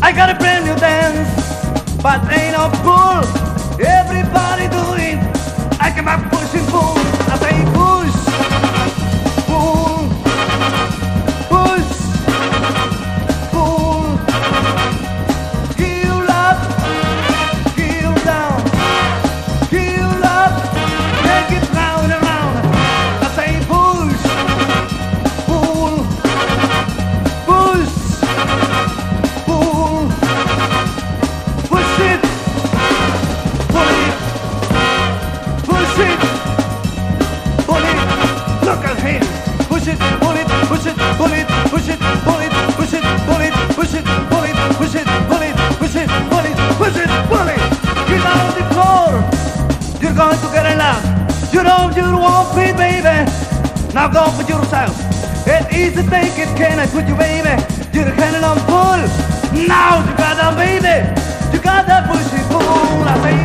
I got a brand new dance, but ain't no pull. Everybody do it. I come up pushing pull. I say push, pull, push, pull. Heel up, heel down, heel up. Make it round and round. I say push, pull, push, pull. Push it, pull it, push it, pull it. Look at him. Push it, pull it, push it, pull it, push it, pull it, push it, pull it, push it, pull it, push it, pull it, push it, pull it, push it, pull it. Get out on the floor. You're going to get enough. You know you won't be, baby. Now go for yourself. It's easy, take it. Can I put you, baby? You're handing on pull. Now you got a baby. You got that push it, pull. I say